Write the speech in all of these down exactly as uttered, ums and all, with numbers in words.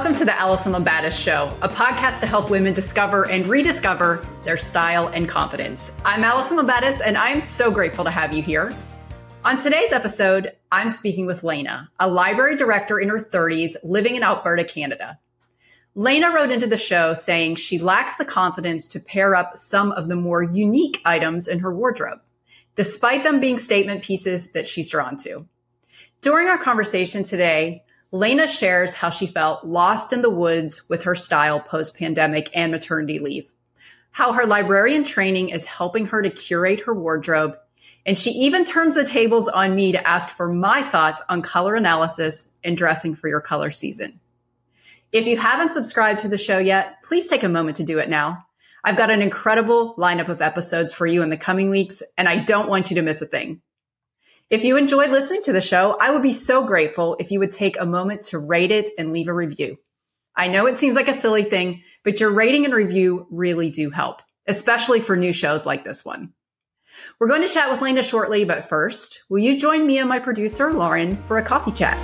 Welcome to the Allison Labatis Show, a podcast to help women discover and rediscover their style and confidence. I'm Allison Labatis, and I'm so grateful to have you here. On today's episode, I'm speaking with Lena, a library director in her thirties living in Alberta, Canada. Lena wrote into the show saying she lacks the confidence to pair up some of the more unique items in her wardrobe, despite them being statement pieces that she's drawn to. During our conversation today, Lena shares how she felt lost in the woods with her style post-pandemic and maternity leave, how her librarian training is helping her to curate her wardrobe, and she even turns the tables on me to ask for my thoughts on color analysis and dressing for your color season. If you haven't subscribed to the show yet, please take a moment to do it now. I've got an incredible lineup of episodes for you in the coming weeks, and I don't want you to miss a thing. If you enjoyed listening to the show, I would be so grateful if you would take a moment to rate it and leave a review. I know it seems like a silly thing, but your rating and review really do help, especially for new shows like this one. We're going to chat with Lena shortly, but first, will you join me and my producer, Lauren, for a coffee chat?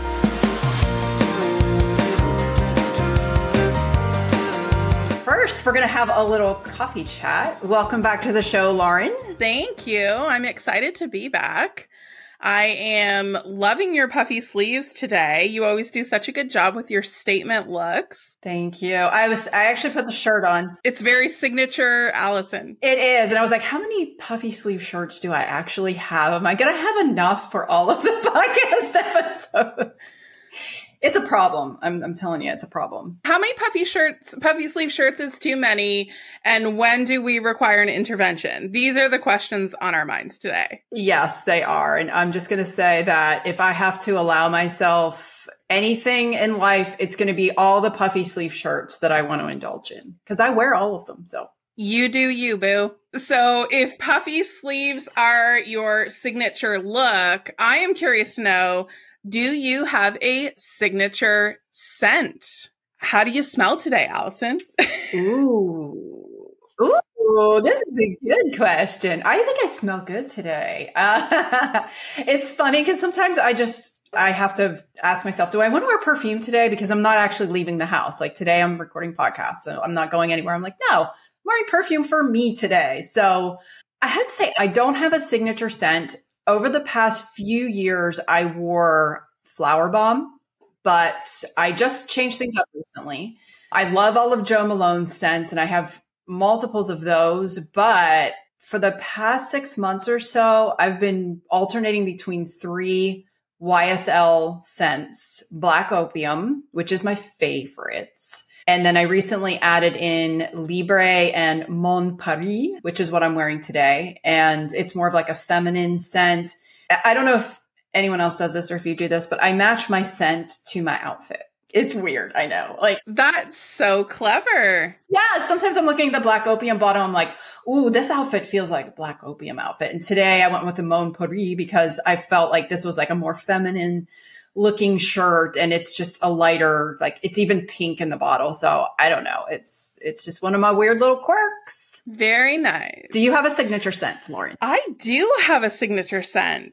First, we're going to have a little coffee chat. Welcome back to the show, Lauren. Thank you. I'm excited to be back. I am loving your puffy sleeves today. You always do such a good job with your statement looks. Thank you. I was, I actually put the shirt on. It's very signature Allison. It is. And I was like, how many puffy sleeve shirts do I actually have? Am I going to have enough for all of the podcast episodes? It's a problem. I'm, I'm telling you, it's a problem. How many puffy shirts, puffy sleeve shirts is too many? And when do we require an intervention? These are the questions on our minds today. Yes, they are. And I'm just going to say that if I have to allow myself anything in life, it's going to be all the puffy sleeve shirts that I want to indulge in because I wear all of them. So you do you, boo. So if puffy sleeves are your signature look, I am curious to know, do you have a signature scent? How do you smell today, Allison? Ooh. Ooh, this is a good question. I think I smell good today. Uh, it's funny because sometimes I just, I have to ask myself, do I want to wear perfume today? Because I'm not actually leaving the house. Like today I'm recording podcasts, so I'm not going anywhere. I'm like, no, I'm wearing perfume for me today. So I had to say, I don't have a signature scent. Over the past few years, I wore Flower Bomb, but I just changed things up recently. I love all of Jo Malone's scents, and I have multiples of those. But for the past six months or so, I've been alternating between three Y S L scents: Black Opium, which is my favorite. And then I recently added in Libre and Mon Paris, which is what I'm wearing today. And it's more of like a feminine scent. I don't know if anyone else does this or if you do this, but I match my scent to my outfit. It's weird. I know. Like, that's so clever. Yeah. Sometimes I'm looking at the Black Opium bottle. I'm like, ooh, this outfit feels like a Black Opium outfit. And today I went with the Mon Paris because I felt like this was like a more feminine looking shirt, and it's just a lighter, like it's even pink in the bottle. So I don't know. It's it's just one of my weird little quirks. Very nice. Do you have a signature scent, Lauren? I do have a signature scent.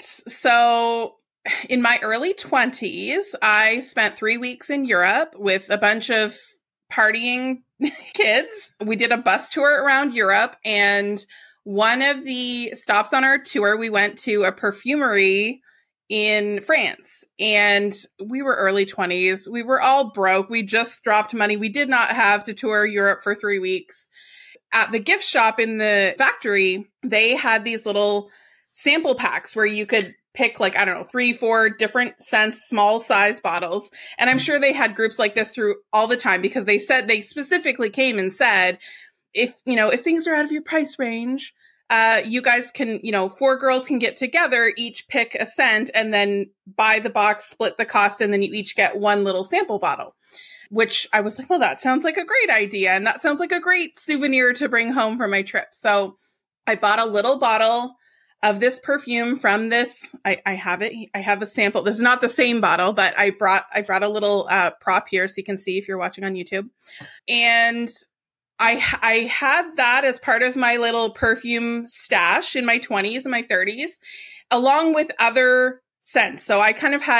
So in my early twenties, I spent three weeks in Europe with a bunch of partying kids. We did a bus tour around Europe, and one of the stops on our tour, we went to a perfumery in France, and we were early twenties. We were all broke. We just dropped money. We did not have to tour Europe for three weeks. At the gift shop in the factory, they had these little sample packs where you could pick like, I don't know, three, four different scents, small size bottles. And I'm sure they had groups like this through all the time because they said, they specifically came and said, if, you know, if things are out of your price range, Uh, you guys can, you know, four girls can get together, each pick a scent, and then buy the box, split the cost, and then you each get one little sample bottle. Which I was like, well, that sounds like a great idea. And that sounds like a great souvenir to bring home for my trip. So I bought a little bottle of this perfume from this. I, I have it. I have a sample. This is not the same bottle, but I brought, I brought a little uh, prop here so you can see if you're watching on YouTube. And I I had that as part of my little perfume stash in my twenties and my thirties, along with other scents. So I kind of had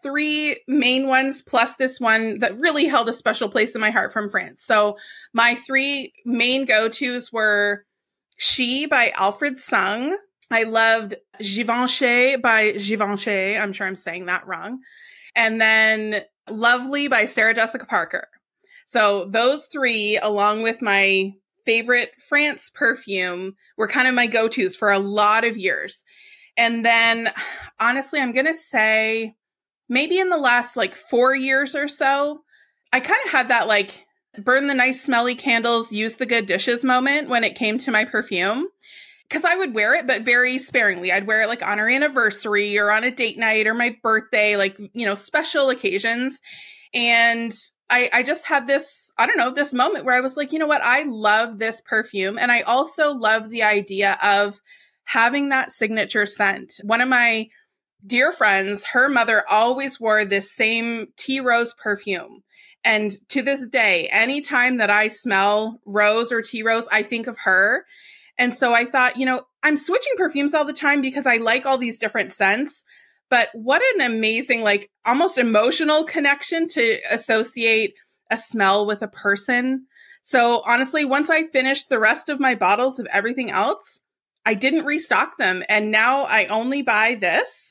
three main ones plus this one that really held a special place in my heart from France. So my three main go-tos were She by Alfred Sung. I loved Givenchy by Givenchy. I'm sure I'm saying that wrong. And then Lovely by Sarah Jessica Parker. So those three, along with my favorite France perfume, were kind of my go-tos for a lot of years. And then, honestly, I'm going to say maybe in the last like four years or so, I kind of had that like burn the nice smelly candles, use the good dishes moment when it came to my perfume. Because I would wear it, but very sparingly. I'd wear it like on our anniversary or on a date night or my birthday, like, you know, special occasions. And I, I just had this, I don't know, this moment where I was like, you know what? I love this perfume. And I also love the idea of having that signature scent. One of my dear friends, her mother always wore this same tea rose perfume. And to this day, anytime that I smell rose or tea rose, I think of her. And so I thought, you know, I'm switching perfumes all the time because I like all these different scents. But what an amazing, like almost emotional connection to associate a smell with a person. So honestly, once I finished the rest of my bottles of everything else, I didn't restock them. And now I only buy this.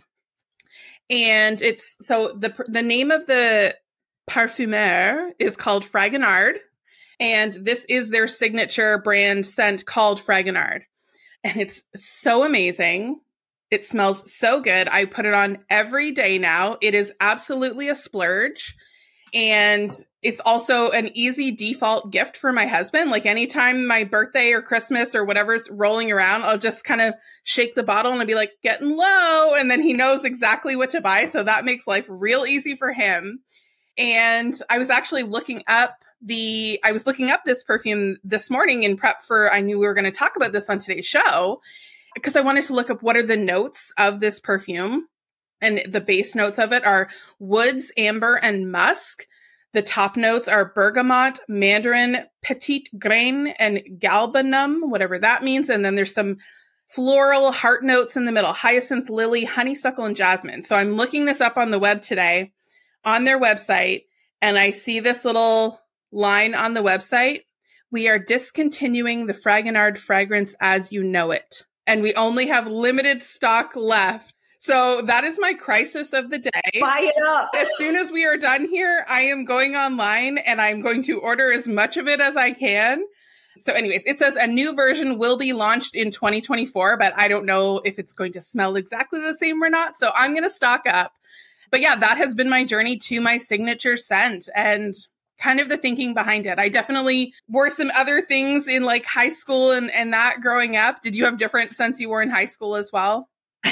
And it's, so the the name of the parfumeur is called Fragonard. And this is their signature brand scent called Fragonard. And it's so amazing. It smells so good. I put it on every day now. It is absolutely a splurge. And it's also an easy default gift for my husband. Like anytime my birthday or Christmas or whatever's rolling around, I'll just kind of shake the bottle and I'll be like, getting low. And then he knows exactly what to buy. So that makes life real easy for him. And I was actually looking up the, I was looking up this perfume this morning in prep for, I knew we were going to talk about this on today's show, because I wanted to look up what are the notes of this perfume. And the base notes of it are woods, amber, and musk. The top notes are bergamot, mandarin, petite grain, and galbanum, whatever that means. And then there's some floral heart notes in the middle, hyacinth, lily, honeysuckle, and jasmine. So I'm looking this up on the web today on their website, and I see this little line on the website. We are discontinuing the Fragonard fragrance as you know it. And we only have limited stock left. So that is my crisis of the day. Buy it up. As soon as we are done here, I am going online and I'm going to order as much of it as I can. So anyways, it says a new version will be launched in twenty twenty-four, but I don't know if it's going to smell exactly the same or not. So I'm going to stock up. But yeah, that has been my journey to my signature scent and kind of the thinking behind it. I definitely wore some other things in like high school and, and that growing up. Did you have different scents you wore in high school as well?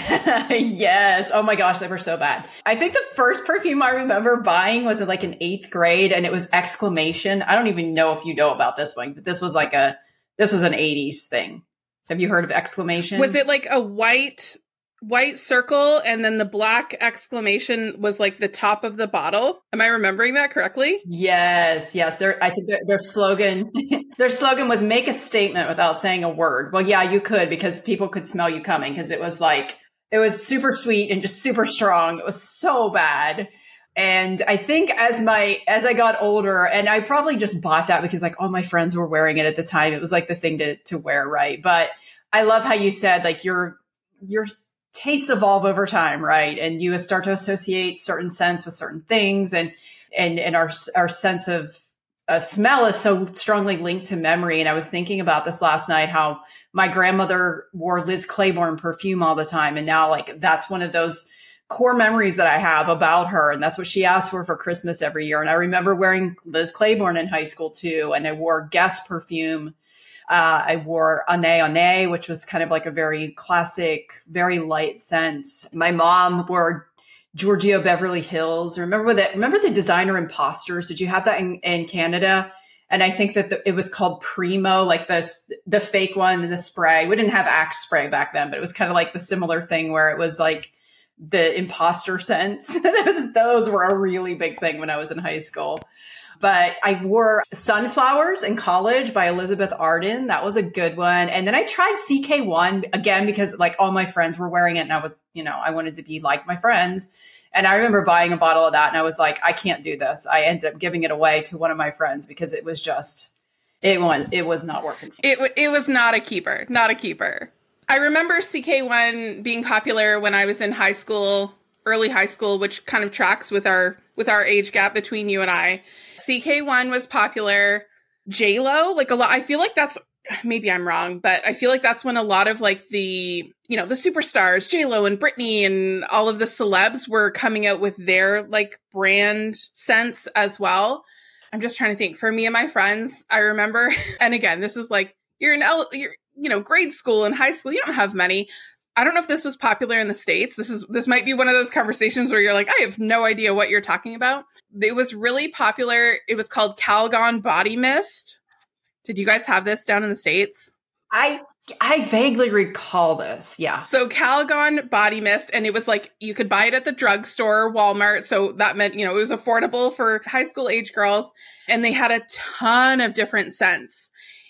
Yes. Oh my gosh, they were so bad. I think the first perfume I remember buying was in like in eighth grade, and it was Exclamation. I don't even know if you know about this one, but this was like a, this was an eighties thing. Have you heard of Exclamation? Was it like a white, white circle and then the black exclamation was like the top of the bottle? Am I remembering that correctly? Yes. Yes. Their, I think their, their slogan, their slogan was make a statement without saying a word. Well, yeah, you could, because people could smell you coming, because it was like, it was super sweet and just super strong. It was so bad. And I think as my, as I got older, and I probably just bought that because like all my friends were wearing it at the time. It was like the thing to, to wear. Right. But I love how you said like your, your tastes evolve over time. Right. And you start to associate certain scents with certain things. And, and, and our, our sense of, of smell is so strongly linked to memory. And I was thinking about this last night, how my grandmother wore Liz Claiborne perfume all the time. And now like, that's one of those core memories that I have about her. And that's what she asked for for Christmas every year. And I remember wearing Liz Claiborne in high school too. And I wore Guess perfume. Uh, I wore Année Année, which was kind of like a very classic, very light scent. My mom wore Giorgio Beverly Hills. Remember that? Remember the designer Imposters? Did you have that in, in Canada? And I think that the, it was called Primo, like the, the fake one and the spray. We didn't have Axe spray back then, but it was kind of like the similar thing where it was like the imposter scents. those, those were a really big thing when I was in high school. But I wore Sunflowers in college by Elizabeth Arden. That was a good one. And then I tried C K one again, because like all my friends were wearing it and I would, you know, I wanted to be like my friends. And I remember buying a bottle of that and I was like, I can't do this. I ended up giving it away to one of my friends because it was just, it was, it was not working. It, it was not a keeper, not a keeper. I remember C K one being popular when I was in high school, early high school, which kind of tracks with our, with our age gap between you and I. C K one was popular. J-Lo, like a lot, I feel like that's, maybe I'm wrong, but I feel like that's when a lot of like the, you know, the superstars, J-Lo and Britney and all of the celebs were coming out with their like brand sense as well. I'm just trying to think. For me and my friends, I remember, and again, this is like, you're in, L- you're, you know, grade school and high school, you don't have many. I don't know if this was popular in the States. This is, this might be one of those conversations where you're like, I have no idea what you're talking about. It was really popular. It was called Calgon Body Mist. Did you guys have this down in the States? I I vaguely recall this. Yeah. So Calgon Body Mist, and it was like you could buy it at the drugstore, Walmart. So that meant, you know, it was affordable for high school age girls. And they had a ton of different scents.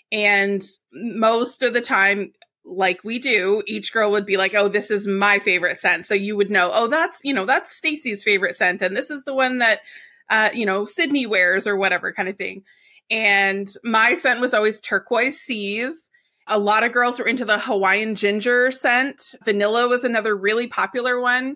And most of the time, like we do, each girl would be like, oh, this is my favorite scent. So you would know, oh, that's, you know, that's Stacy's favorite scent. And this is the one that, uh, you know, Sydney wears or whatever kind of thing. And my scent was always turquoise seas. A lot of girls were into the Hawaiian ginger scent. Vanilla was another really popular one.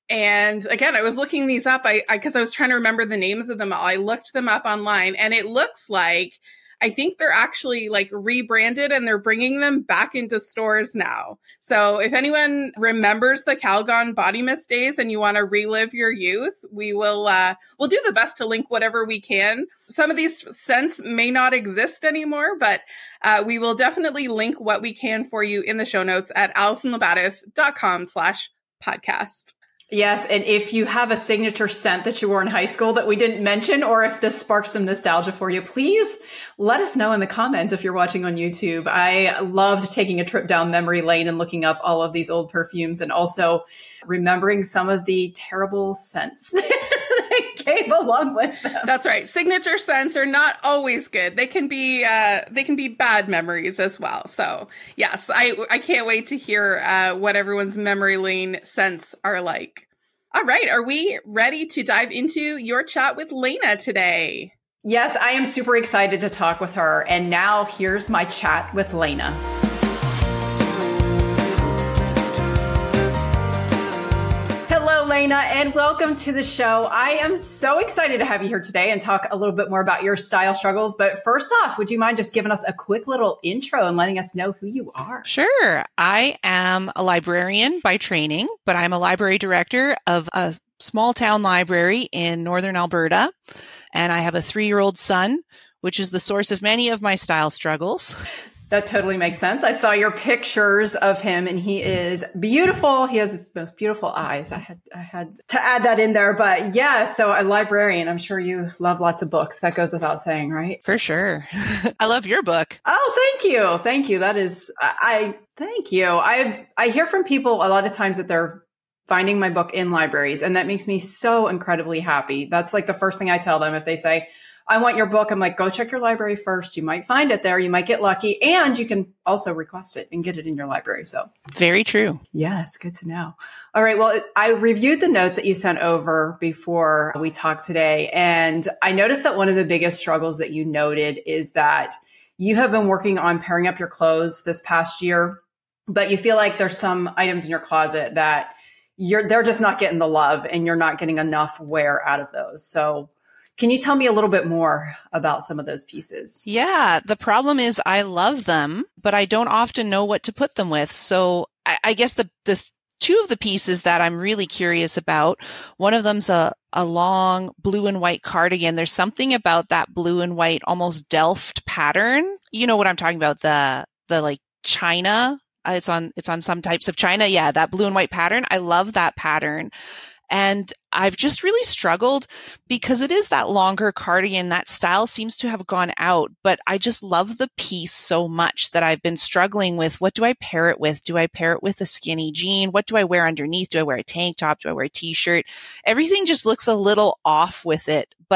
And again, I was looking these up I, I, cause I was trying to remember the names of them all. I looked them up online and it looks like, I think they're actually like rebranded and they're bringing them back into stores now. So if anyone remembers the Calgon Body Mist days and you want to relive your youth, we will, uh, we'll do the best to link whatever we can. Some of these scents may not exist anymore, but, uh, we will definitely link what we can for you in the show notes at alisonlabatis.com slash podcast. Yes, and if you have a signature scent that you wore in high school that we didn't mention, or if this sparks some nostalgia for you, please let us know in the comments if you're watching on YouTube. I loved taking a trip down memory lane and looking up all of these old perfumes and also remembering some of the terrible scents that came along with them. That's right. Signature scents are not always good. They can be uh, they can be bad memories as well. So yes, I I can't wait to hear uh, what everyone's memory lane scents are like. All right. Are we ready to dive into your chat with Lena today? Yes, I am super excited to talk with her. And now here's my chat with Lena. Hello, Lena, and welcome to the show. I am so excited to have you here today and talk a little bit more about your style struggles. But first off, would you mind just giving us a quick little intro and letting us know who you are? Sure. I am a librarian by training, but I'm a library director of a small town library in northern Alberta. And I have a three-year-old son, which is the source of many of my style struggles. That totally makes sense. I saw your pictures of him and he is beautiful. He has the most beautiful eyes. I had I had to add that in there. But yeah, so a librarian, I'm sure you love lots of books. That goes without saying, right? For sure. I love your book. Oh, thank you. Thank you. That is, I, I thank you. I I hear from people a lot of times that they're finding my book in libraries. And that makes me so incredibly happy. That's like the first thing I tell them if they say, I want your book. I'm like, go check your library first. You might find it there. You might get lucky. And you can also request it and get it in your library. So very true. Yes. Good to know. All right. Well, I reviewed the notes that you sent over before we talked today. And I noticed that one of the biggest struggles that you noted is that you have been working on pairing up your clothes this past year, but you feel like there's some items in your closet that you're, they're just not getting the love and you're not getting enough wear out of those. So can you tell me a little bit more about some of those pieces? Yeah, the problem is I love them, but I don't often know what to put them with. So I, I guess the, the two of the pieces that I'm really curious about, one of them's a, a long blue and white cardigan. There's something about that blue and white, almost Delft pattern. You know what I'm talking about? The, the like China. Uh, it's on, it's on some types of China. Yeah, that blue and white pattern. I love that pattern. And I've just really struggled because it is that longer cardigan. That style seems to have gone out, but I just love the piece so much that I've been struggling with. What do I pair it with? Do I pair it with a skinny jean? What do I wear underneath? Do I wear a tank top? Do I wear a t-shirt? Everything just looks a little off with it, but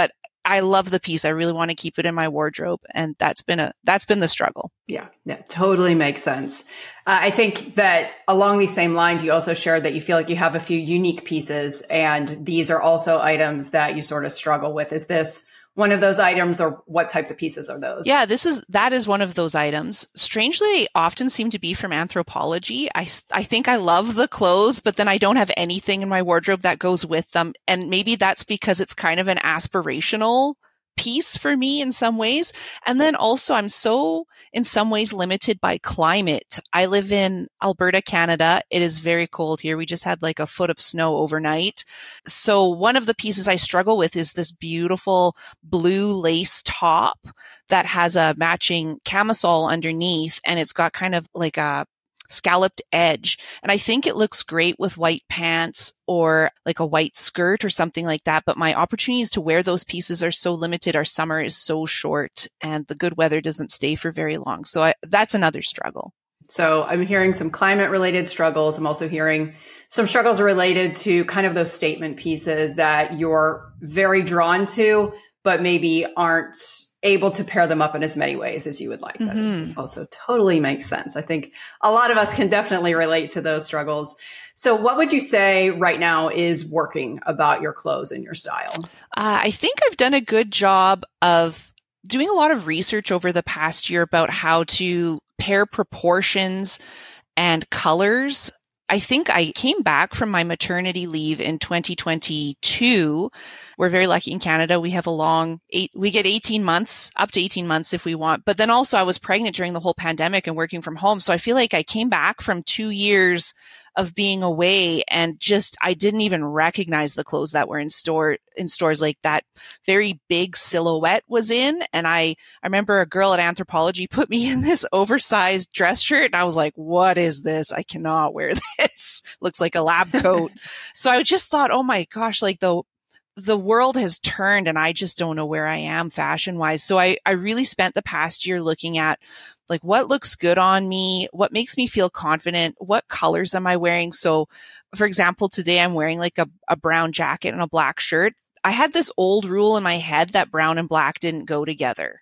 I love the piece. I really want to keep it in my wardrobe. And that's been a, that's been the struggle. Yeah, that totally makes sense. Uh, I think that along these same lines, you also shared that you feel like you have a few unique pieces, and these are also items that you sort of struggle with. Is this one of those items, or what types of pieces are those? Yeah, this is, that is one of those items. Strangely, they often seem to be from Anthropologie. I, I think I love the clothes, but then I don't have anything in my wardrobe that goes with them. And maybe that's because it's kind of an aspirational piece for me in some ways. And then also I'm so in some ways limited by climate. I live in Alberta, Canada. It is very cold here. We just had like a foot of snow overnight. So one of the pieces I struggle with is this beautiful blue lace top that has a matching camisole underneath, and it's got kind of like a scalloped edge. And I think it looks great with white pants or like a white skirt or something like that. But my opportunities to wear those pieces are so limited. Our summer is so short and the good weather doesn't stay for very long. So I, that's another struggle. So I'm hearing some climate related struggles. I'm also hearing some struggles related to kind of those statement pieces that you're very drawn to, but maybe aren't able to pair them up in as many ways as you would like. That mm-hmm. also totally makes sense. I think a lot of us can definitely relate to those struggles. So what would you say right now is working about your clothes and your style? Uh, I think I've done a good job of doing a lot of research over the past year about how to pair proportions and colors. I think I came back from my maternity leave in twenty twenty-two. We're very lucky in Canada. We have a long eight, we get eighteen months, up to eighteen months if we want. But then also I was pregnant during the whole pandemic and working from home. So I feel like I came back from two years of being away and just, I didn't even recognize the clothes that were in store, in stores. Like that very big silhouette was in. And I, I remember a girl at Anthropologie put me in this oversized dress shirt and I was like, what is this? I cannot wear this. Looks like a lab coat. So I just thought, oh my gosh, like the, the world has turned and I just don't know where I am fashion wise. So I, I really spent the past year looking at like what looks good on me, what makes me feel confident, what colors am I wearing? So for example, today I'm wearing like a, a brown jacket and a black shirt. I had this old rule in my head that brown and black didn't go together.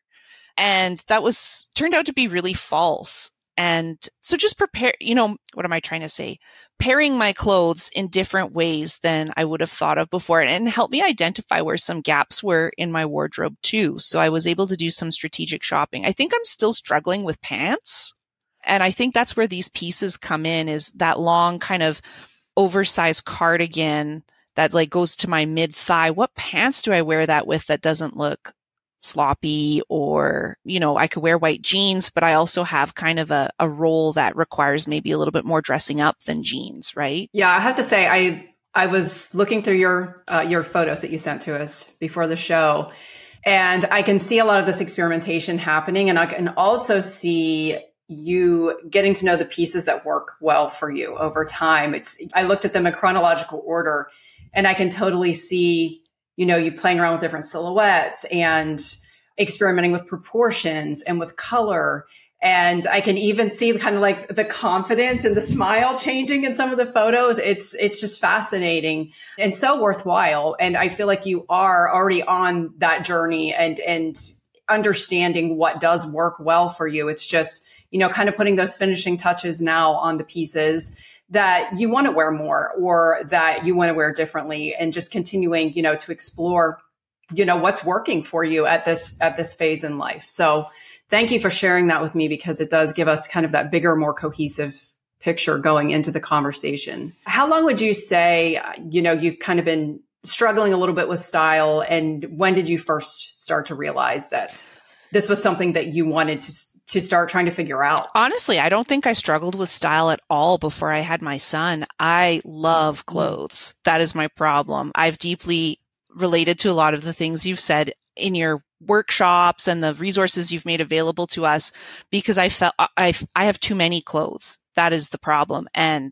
And that was turned out to be really false. And so just prepare, you know, what am I trying to say? Pairing my clothes in different ways than I would have thought of before, and help me identify where some gaps were in my wardrobe too. So I was able to do some strategic shopping. I think I'm still struggling with pants. And I think that's where these pieces come in, is that long kind of oversized cardigan that like goes to my mid thigh. What pants do I wear that with that doesn't look sloppy? Or, you know, I could wear white jeans, but I also have kind of a, a role that requires maybe a little bit more dressing up than jeans, right? Yeah, I have to say, I I was looking through your uh, your photos that you sent to us before the show, and I can see a lot of this experimentation happening, and I can also see you getting to know the pieces that work well for you over time. It's I looked at them in chronological order, and I can totally see, you know, you playing around with different silhouettes and experimenting with proportions and with color. And I can even see kind of like the confidence and the smile changing in some of the photos. It's, it's just fascinating and so worthwhile. And I feel like you are already on that journey and, and understanding what does work well for you. It's just, you know, kind of putting those finishing touches now on the pieces that you want to wear more or that you want to wear differently, and just continuing, you know, to explore, you know, what's working for you at this, at this phase in life. So thank you for sharing that with me, because it does give us kind of that bigger, more cohesive picture going into the conversation. How long would you say, you know, you've kind of been struggling a little bit with style, and when did you first start to realize that this was something that you wanted to to start trying to figure out? Honestly, I don't think I struggled with style at all before I had my son. I love clothes. That is my problem. I've deeply related to a lot of the things you've said in your workshops and the resources you've made available to us, because I felt I I have too many clothes. That is the problem. And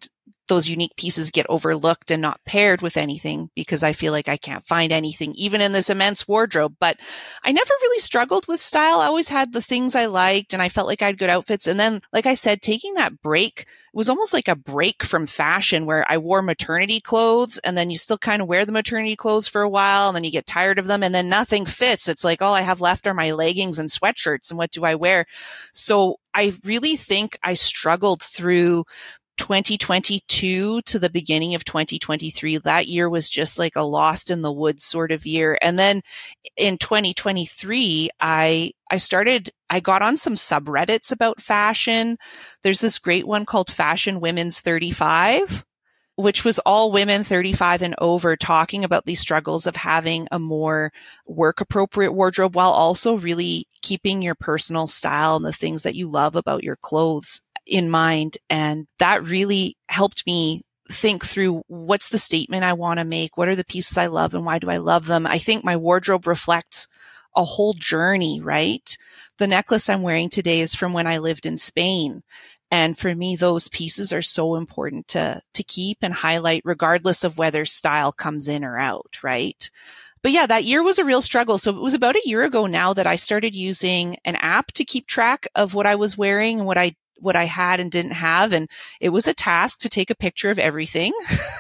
those unique pieces get overlooked and not paired with anything because I feel like I can't find anything, even in this immense wardrobe. But I never really struggled with style. I always had the things I liked and I felt like I had good outfits. And then, like I said, taking that break, it was almost like a break from fashion where I wore maternity clothes and then you still kind of wear the maternity clothes for a while and then you get tired of them and then nothing fits. It's like, all I have left are my leggings and sweatshirts and what do I wear? So I really think I struggled through twenty twenty-two to the beginning of twenty twenty-three. That year was just like a lost in the woods sort of year. And then in twenty twenty-three, I, I started, I got on some subreddits about fashion. There's this great one called Fashion Women's thirty-five, which was all women thirty-five and over talking about these struggles of having a more work appropriate wardrobe while also really keeping your personal style and the things that you love about your clothes in mind. And that really helped me think through what's the statement I want to make? What are the pieces I love and why do I love them? I think my wardrobe reflects a whole journey, right? The necklace I'm wearing today is from when I lived in Spain. And for me, those pieces are so important to, to keep and highlight regardless of whether style comes in or out, right? But yeah, that year was a real struggle. So it was about a year ago now that I started using an app to keep track of what I was wearing and what I what I had and didn't have. And it was a task to take a picture of everything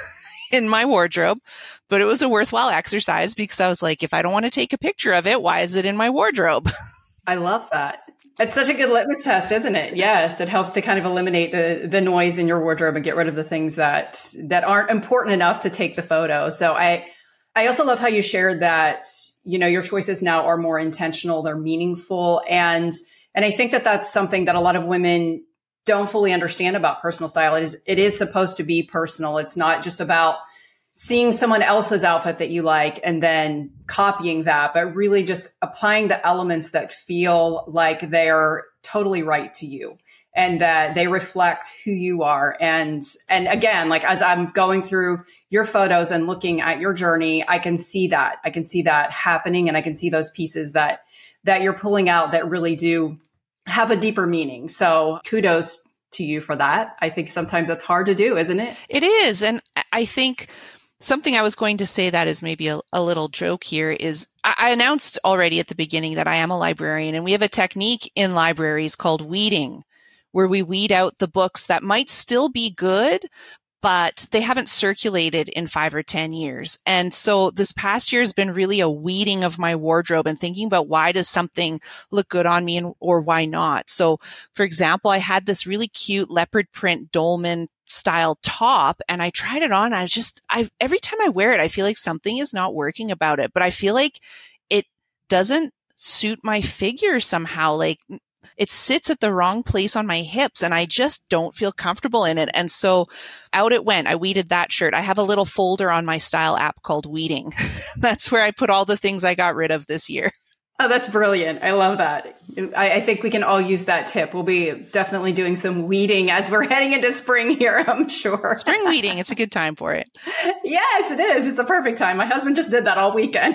in my wardrobe, but it was a worthwhile exercise because I was like, if I don't want to take a picture of it, why is it in my wardrobe? I love that. It's such a good litmus test, isn't it? Yes. It helps to kind of eliminate the, the noise in your wardrobe and get rid of the things that, that aren't important enough to take the photo. So I, I also love how you shared that, you know, your choices now are more intentional, they're meaningful. And, and I think that that's something that a lot of women don't fully understand about personal style. It is, it is supposed to be personal. It's not just about seeing someone else's outfit that you like and then copying that, but really just applying the elements that feel like they're totally right to you and that they reflect who you are. And, and again, like as I'm going through your photos and looking at your journey, I can see that. I can see that happening and I can see those pieces that, that you're pulling out that really do have a deeper meaning. So kudos to you for that. I think sometimes that's hard to do, isn't it? It is. And I think something I was going to say that is maybe a, a little joke here is I, I announced already at the beginning that I am a librarian and we have a technique in libraries called weeding, where we weed out the books that might still be good, but they haven't circulated in five or ten years. And so this past year has been really a weeding of my wardrobe and thinking about why does something look good on me and, or why not? So for example, I had this really cute leopard print dolman style top and I tried it on. I just, I, every time I wear it, I feel like something is not working about it, but I feel like it doesn't suit my figure somehow. Like, it sits at the wrong place on my hips and I just don't feel comfortable in it. And so out it went. I weeded that shirt. I have a little folder on my style app called Weeding. That's where I put all the things I got rid of this year. Oh, that's brilliant. I love that. I, I think we can all use that tip. We'll be definitely doing some weeding as we're heading into spring here, I'm sure. Spring weeding. It's a good time for it. Yes, it is. It's the perfect time. My husband just did that all weekend.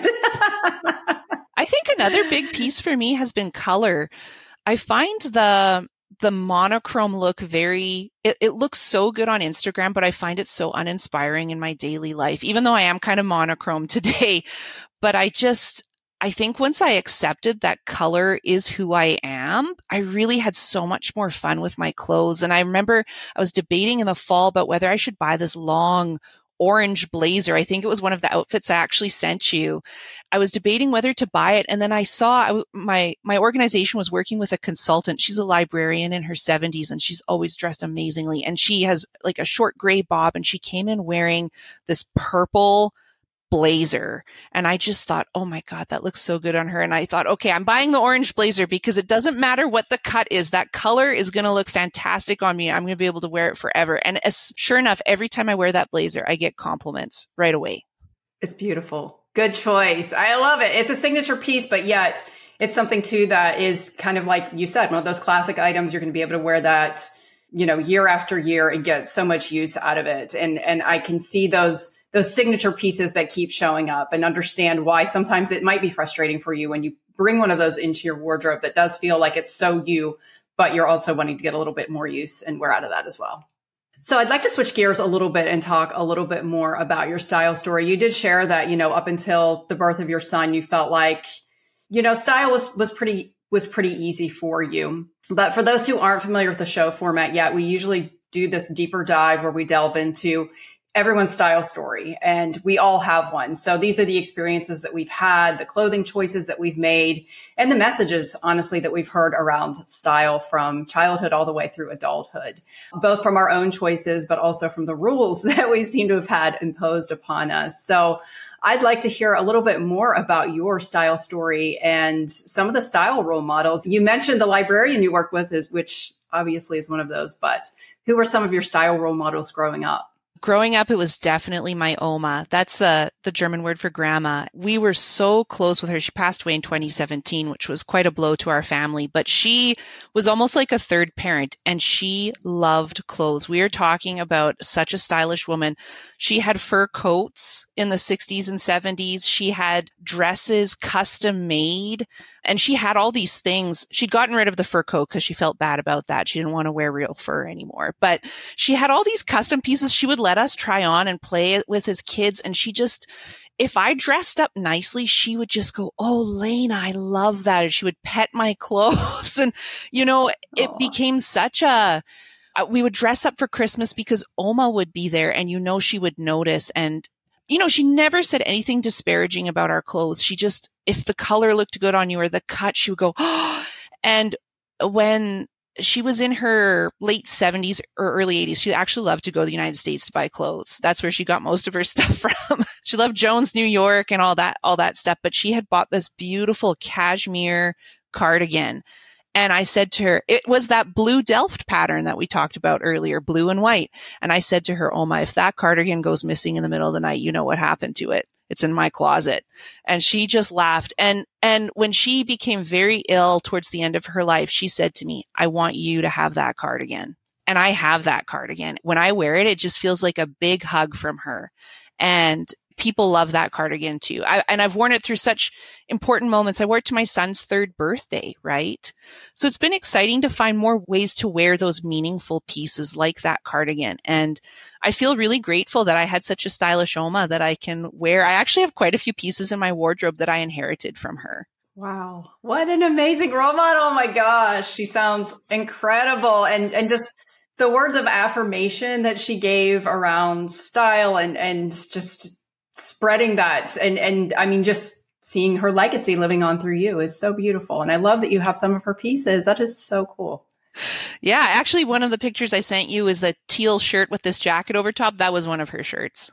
I think another big piece for me has been color. I find the the monochrome look very, it, it looks so good on Instagram, but I find it so uninspiring in my daily life, even though I am kind of monochrome today. But I just, I think once I accepted that color is who I am, I really had so much more fun with my clothes. And I remember I was debating in the fall about whether I should buy this long orange blazer. I think it was one of the outfits I actually sent you. I was debating whether to buy it. And then I saw I, my, my organization was working with a consultant. She's a librarian in her seventies and she's always dressed amazingly. And she has like a short gray bob and she came in wearing this purple blazer. And I just thought, oh my God, that looks so good on her. And I thought, okay, I'm buying the orange blazer because it doesn't matter what the cut is. That color is going to look fantastic on me. I'm going to be able to wear it forever. And as, sure enough, every time I wear that blazer, I get compliments right away. It's beautiful. Good choice. I love it. It's a signature piece, but yet it's something too that is kind of like you said, one of those classic items. You're going to be able to wear that, you know, year after year and get so much use out of it. And, and I can see those those signature pieces that keep showing up and understand why sometimes it might be frustrating for you when you bring one of those into your wardrobe that does feel like it's so you, but you're also wanting to get a little bit more use and wear out of that as well. So I'd like to switch gears a little bit and talk a little bit more about your style story. You did share that, you know, up until the birth of your son, you felt like, you know, style was, was pretty, was pretty easy for you. But for those who aren't familiar with the show format yet, we usually do this deeper dive where we delve into everyone's style story, and we all have one. So these are the experiences that we've had, the clothing choices that we've made, and the messages, honestly, that we've heard around style from childhood all the way through adulthood, both from our own choices, but also from the rules that we seem to have had imposed upon us. So I'd like to hear a little bit more about your style story and some of the style role models. You mentioned the librarian you work with, is which obviously is one of those, but who were some of your style role models growing up? Growing up, it was definitely my Oma. That's the, the German word for grandma. We were so close with her. She passed away in twenty seventeen, which was quite a blow to our family, but she was almost like a third parent, and she loved clothes. We are talking about such a stylish woman. She had fur coats in the sixties and seventies. She had dresses custom made, and she had all these things. She'd gotten rid of the fur coat because she felt bad about that. She didn't want to wear real fur anymore, but she had all these custom pieces she would let us try on and play with as kids. And she just, if I dressed up nicely, she would just go, "Oh, Lena, I love that." And she would pet my clothes. And, you know, it Aww. became such a, uh, we would dress up for Christmas because Oma would be there, and, you know, she would notice. And, you know, she never said anything disparaging about our clothes. She just, if the color looked good on you or the cut, she would go, "Oh." And when she was in her late seventies or early eighties, she actually loved to go to the United States to buy clothes. That's where she got most of her stuff from. She loved Jones, New York, and all that, all that stuff. But she had bought this beautiful cashmere cardigan. And I said to her, it was that blue Delft pattern that we talked about earlier, blue and white. And I said to her, "Oma, if that cardigan goes missing in the middle of the night, you know what happened to it. It's in my closet." And she just laughed. And, and when she became very ill towards the end of her life, she said to me, "I want you to have that cardigan." And I have that cardigan. When I wear it, it just feels like a big hug from her. And people love that cardigan too. I, and I've worn it through such important moments. I wore it to my son's third birthday, right? So it's been exciting to find more ways to wear those meaningful pieces like that cardigan. And I feel really grateful that I had such a stylish Oma that I can wear. I actually have quite a few pieces in my wardrobe that I inherited from her. Wow. What an amazing role model. Oh my gosh. She sounds incredible. And, and just the words of affirmation that she gave around style and, and just spreading that. And, and I mean, just seeing her legacy living on through you is so beautiful. And I love that you have some of her pieces. That is so cool. Yeah, actually, one of the pictures I sent you is the teal shirt with this jacket over top. That was one of her shirts.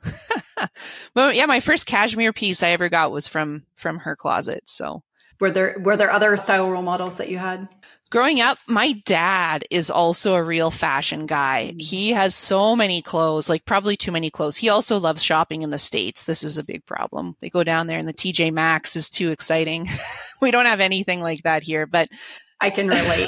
But yeah, my first cashmere piece I ever got was from from her closet. So were there were there other style role models that you had? Growing up, my dad is also a real fashion guy. He has so many clothes, like probably too many clothes. He also loves shopping in the States. This is a big problem. They go down there and the T J Maxx is too exciting. We don't have anything like that here, but I can relate.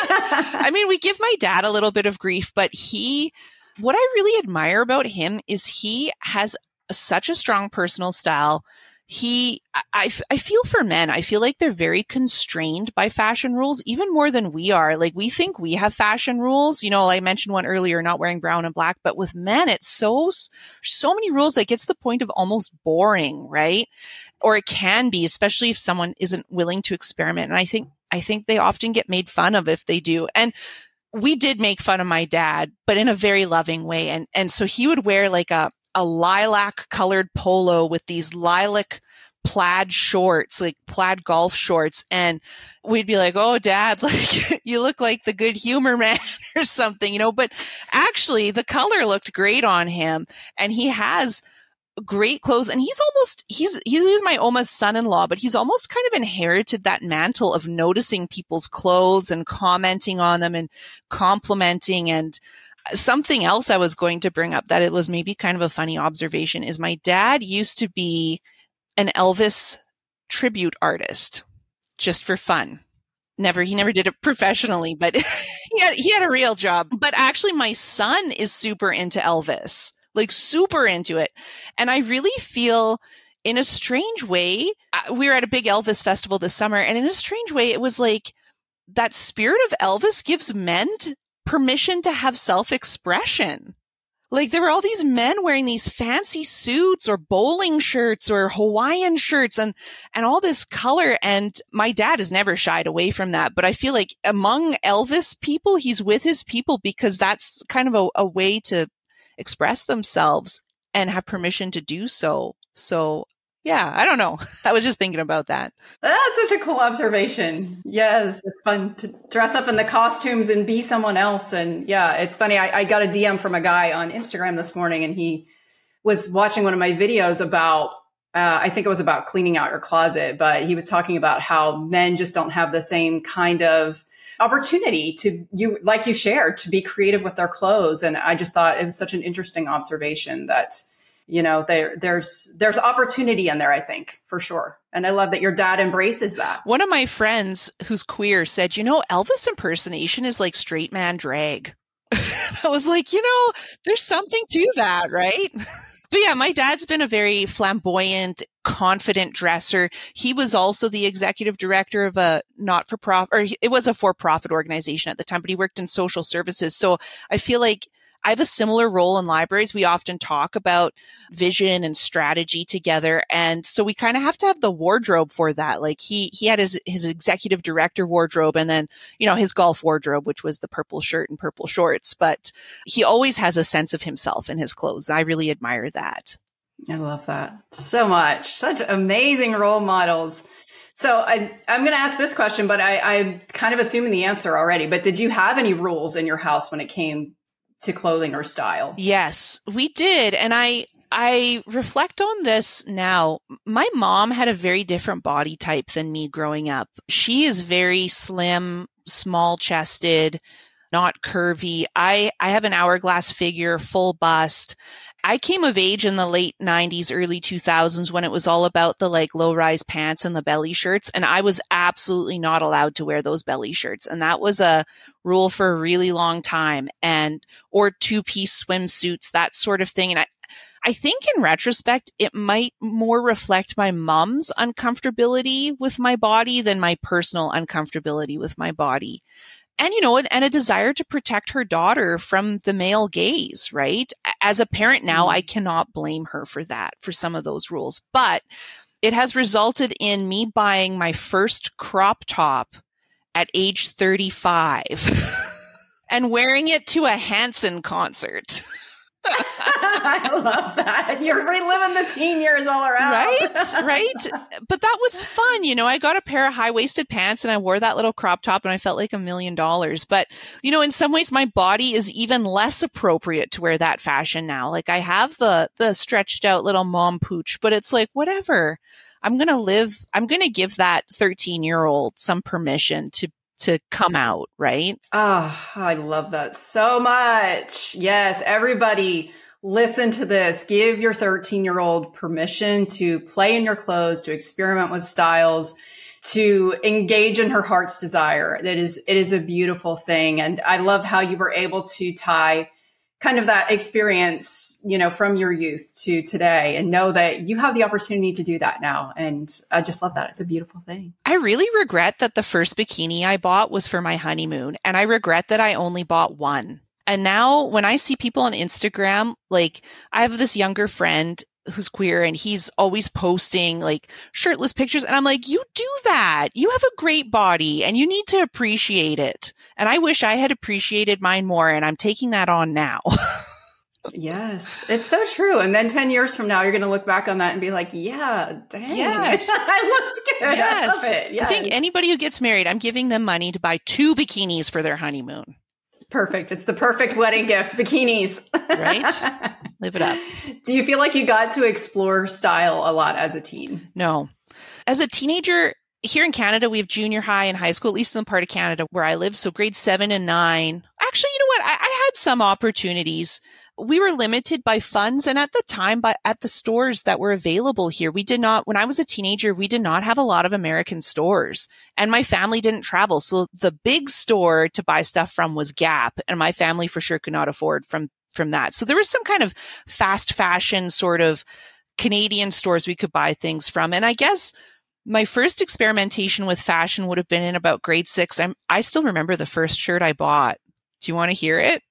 I mean, we give my dad a little bit of grief, but he, what I really admire about him is he has such a strong personal style. He, I, I feel for men, I feel like they're very constrained by fashion rules, even more than we are. Like, we think we have fashion rules. You know, I mentioned one earlier, not wearing brown and black, but with men, it's so, so many rules that gets to the point of almost boring, right? Or it can be, especially if someone isn't willing to experiment. And I think, I think they often get made fun of if they do. And we did make fun of my dad, but in a very loving way. And, and so he would wear like a, a lilac colored polo with these lilac plaid shorts, like plaid golf shorts. And we'd be like, "Oh, Dad, like you look like the Good Humor Man or something, you know," but actually the color looked great on him and he has great clothes. And he's almost, he's, he's my Oma's son-in-law, but he's almost kind of inherited that mantle of noticing people's clothes and commenting on them and complimenting. And something else I was going to bring up that it was maybe kind of a funny observation is my dad used to be an Elvis tribute artist just for fun. Never, he never did it professionally, but he had, he had a real job. But actually my son is super into Elvis, like super into it. And I really feel in a strange way, we were at a big Elvis festival this summer, and in a strange way, it was like that spirit of Elvis gives men t- permission to have self-expression. Like there were all these men wearing these fancy suits or bowling shirts or Hawaiian shirts and, and all this color. And my dad has never shied away from that. But I feel like among Elvis people, he's with his people because that's kind of a, a way to express themselves and have permission to do so. So yeah, I don't know. I was just thinking about that. That's such a cool observation. Yes, it's fun to dress up in the costumes and be someone else. And yeah, it's funny. I, I got a D M from a guy on Instagram this morning, and he was watching one of my videos about, uh, I think it was about cleaning out your closet, but he was talking about how men just don't have the same kind of opportunity to, you, like you shared, to be creative with their clothes. And I just thought it was such an interesting observation that, you know, there, there's, there's opportunity in there, I think, for sure. And I love that your dad embraces that. One of my friends who's queer said, you know, Elvis impersonation is like straight man drag. I was like, you know, there's something to that, right? But yeah, my dad's been a very flamboyant, confident dresser. He was also the executive director of a not-for-profit, or it was a for-profit organization at the time, but he worked in social services. So I feel like I have a similar role in libraries. We often talk about vision and strategy together. And so we kind of have to have the wardrobe for that. Like he, he had his, his executive director wardrobe and then, you know, his golf wardrobe, which was the purple shirt and purple shorts. But he always has a sense of himself in his clothes. I really admire that. I love that so much. Such amazing role models. So I, I'm going to ask this question, but I, I'm kind of assuming the answer already. But did you have any rules in your house when it came to clothing or style? Yes, we did. And I, I reflect on this now. My mom had a very different body type than me growing up. She is very slim, small chested, not curvy. I, I have an hourglass figure, full bust. I came of age in the late nineties, early two thousands when it was all about the like low rise pants and the belly shirts. And I was absolutely not allowed to wear those belly shirts. And that was a rule for a really long time, and, or two piece swimsuits, that sort of thing. And I, I think in retrospect, it might more reflect my mom's uncomfortability with my body than my personal uncomfortability with my body. And, you know, and, and a desire to protect her daughter from the male gaze, right? As a parent now, I cannot blame her for that, for some of those rules. But it has resulted in me buying my first crop top at age thirty-five and wearing it to a Hanson concert. I love that. You're reliving the teen years all around. Right, right. But that was fun. You know, I got a pair of high-waisted pants and I wore that little crop top and I felt like a million dollars. But, you know, in some ways, my body is even less appropriate to wear that fashion now. Like I have the the stretched out little mom pooch, but it's like, whatever. I'm going to live, I'm going to give that thirteen-year-old some permission to to come out, right? Oh, I love that so much. Yes, everybody listen to this. Give your thirteen-year-old permission to play in your clothes, to experiment with styles, to engage in her heart's desire. It is, it is a beautiful thing. And I love how you were able to tie kind of that experience, you know, from your youth to today and know that you have the opportunity to do that now. And I just love that. It's a beautiful thing. I really regret that the first bikini I bought was for my honeymoon. And I regret that I only bought one. And now when I see people on Instagram, like I have this younger friend who's queer and he's always posting like shirtless pictures. And I'm like, you do that. You have a great body and you need to appreciate it. And I wish I had appreciated mine more. And I'm taking that on now. Yes, it's so true. And then ten years from now, you're going to look back on that and be like, yeah, dang. Yes. I looked good. Yes. I love it. Yes. I think anybody who gets married, I'm giving them money to buy two bikinis for their honeymoon. It's perfect. It's the perfect wedding gift, bikinis. Right? Live it up. Do you feel like you got to explore style a lot as a teen? No. As a teenager, here in Canada, we have junior high and high school, at least in the part of Canada where I live. So grade seven and nine. Actually, you know what? I, I had some opportunities. We were limited by funds. And at the time, by at the stores that were available here, we did not, when I was a teenager, we did not have a lot of American stores. And my family didn't travel. So the big store to buy stuff from was Gap. And my family for sure could not afford from, from that. So there was some kind of fast fashion sort of Canadian stores we could buy things from. And I guess my first experimentation with fashion would have been in about grade six. I'm, I still remember the first shirt I bought. Do you want to hear it?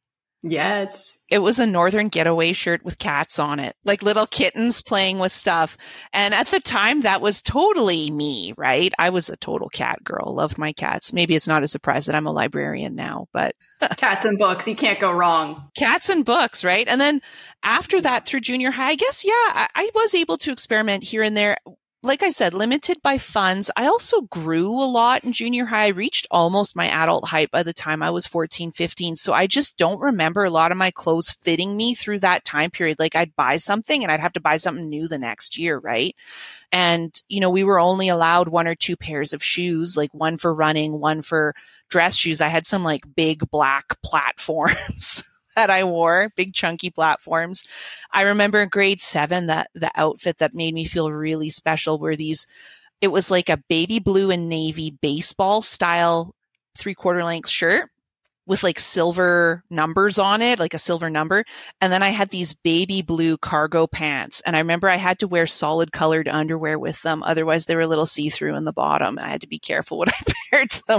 Yes. It was a Northern Getaway shirt with cats on it, like little kittens playing with stuff. And at the time, that was totally me, right? I was a total cat girl, loved my cats. Maybe it's not a surprise that I'm a librarian now, but cats and books, you can't go wrong. Cats and books, right? And then after that, through junior high, I guess, yeah, I, I was able to experiment here and there. Like I said, limited by funds. I also grew a lot in junior high. I reached almost my adult height by the time I was fourteen, fifteen. So I just don't remember a lot of my clothes fitting me through that time period. Like I'd buy something and I'd have to buy something new the next year, right? And, you know, we were only allowed one or two pairs of shoes, like one for running, one for dress shoes. I had some like big black platforms that I wore, big chunky platforms. I remember in grade seven that the outfit that made me feel really special were these, it was like a baby blue and navy baseball style three quarter length shirt with like silver numbers on it, like a silver number. And then I had these baby blue cargo pants. And I remember I had to wear solid colored underwear with them. Otherwise they were a little see-through in the bottom. I had to be careful what I paired them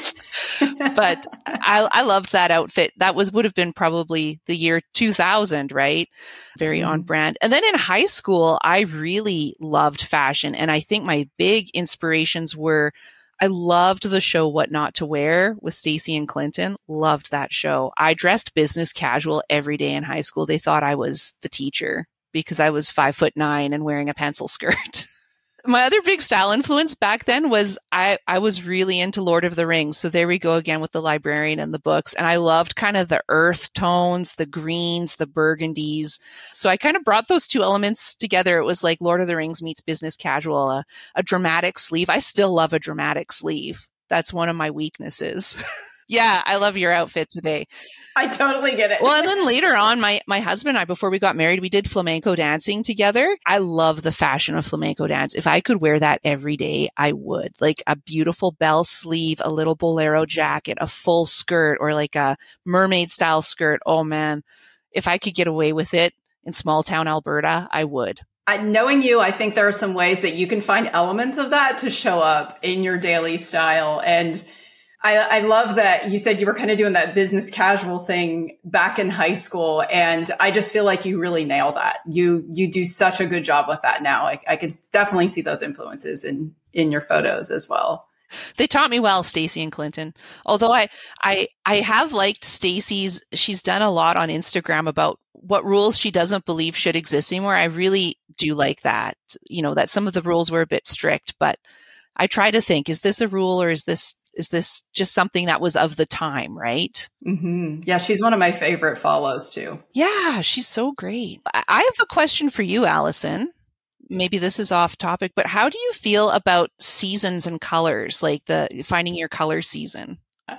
with. But I, I loved that outfit. That was, would have been probably the year two thousand, right? Very on brand. And then in high school, I really loved fashion. And I think my big inspirations were, I loved the show What Not to Wear with Stacey and Clinton. Loved that show. I dressed business casual every day in high school. They thought I was the teacher because I was five foot nine and wearing a pencil skirt. My other big style influence back then was I, I was really into Lord of the Rings. So there we go again with the librarian and the books. And I loved kind of the earth tones, the greens, the burgundies. So I kind of brought those two elements together. It was like Lord of the Rings meets business casual, a, a dramatic sleeve. I still love a dramatic sleeve. That's one of my weaknesses. Yeah, I love your outfit today. I totally get it. Well, and then later on, my, my husband and I, before we got married, we did flamenco dancing together. I love the fashion of flamenco dance. If I could wear that every day, I would. Like a beautiful bell sleeve, a little bolero jacket, a full skirt, or like a mermaid style skirt. Oh man, if I could get away with it in small town Alberta, I would. I, knowing you, I think there are some ways that you can find elements of that to show up in your daily style. And I, I love that you said you were kind of doing that business casual thing back in high school. And I just feel like you really nail that. You, you do such a good job with that now. I, I can definitely see those influences in, in your photos as well. They taught me well, Stacey and Clinton. Although I, I, I have liked Stacey's, she's done a lot on Instagram about what rules she doesn't believe should exist anymore. I really do like that, you know, that some of the rules were a bit strict, but I try to think, is this a rule or is this Is this just something that was of the time, right? Mm-hmm. Yeah, she's one of my favorite follows too. Yeah, she's so great. I have a question for you, Allison. Maybe this is off topic, but how do you feel about seasons and colors, like the finding your color season?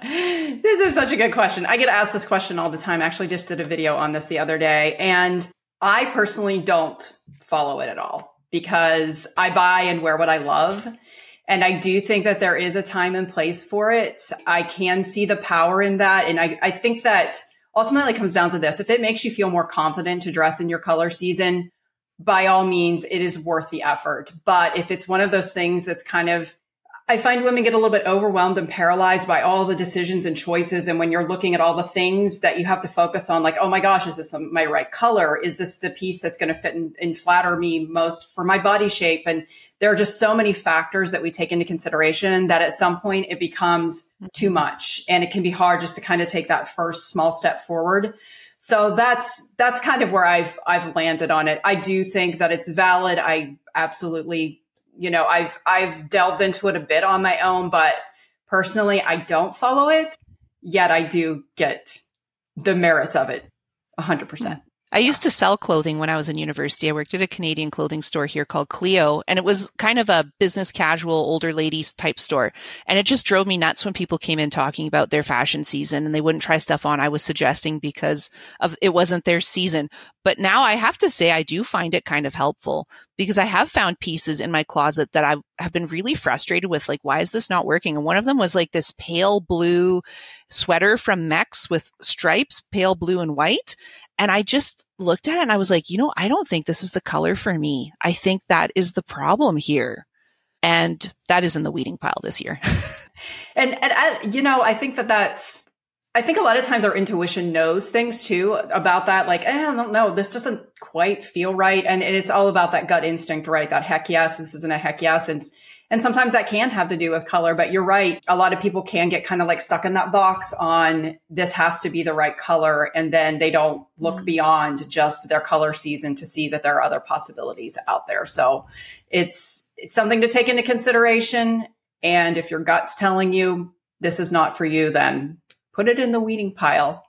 This is such a good question. I get asked this question all the time. I actually just did a video on this the other day, and I personally don't follow it at all because I buy and wear what I love. And I do think that there is a time and place for it. I can see the power in that. And I, I think that ultimately it comes down to this. If it makes you feel more confident to dress in your color season, by all means, it is worth the effort. But if it's one of those things that's kind of, I find women get a little bit overwhelmed and paralyzed by all the decisions and choices. And when you're looking at all the things that you have to focus on, like, oh my gosh, is this my right color? Is this the piece that's going to fit and, and flatter me most for my body shape? And there are just so many factors that we take into consideration that at some point it becomes too much. And it can be hard just to kind of take that first small step forward. So that's, that's kind of where I've, I've landed on it. I do think that it's valid. I absolutely, you know, I've, I've delved into it a bit on my own, but personally, I don't follow it, yet I do get the merits of it a hundred percent. I used to sell clothing when I was in university. I worked at a Canadian clothing store here called Clio, and it was kind of a business casual, older ladies type store. And it just drove me nuts when people came in talking about their fashion season and they wouldn't try stuff on I was suggesting because of it wasn't their season. But now I have to say I do find it kind of helpful because I have found pieces in my closet that I have been really frustrated with. Like, why is this not working? And one of them was like this pale blue sweater from Mex with stripes, pale blue and white. And I just looked at it and I was like, you know, I don't think this is the color for me. I think that is the problem here. And that is in the weeding pile this year. and, and I, you know, I think that that's, I think a lot of times our intuition knows things too about that. Like, eh, I don't know, this doesn't quite feel right. And, and it's all about that gut instinct, right? That heck yes, this isn't a heck yes. And, and sometimes that can have to do with color, but you're right. A lot of people can get kind of like stuck in that box on this has to be the right color. And then they don't look mm-hmm. beyond just their color season to see that there are other possibilities out there. So it's, it's something to take into consideration. And if your gut's telling you this is not for you, then put it in the weeding pile.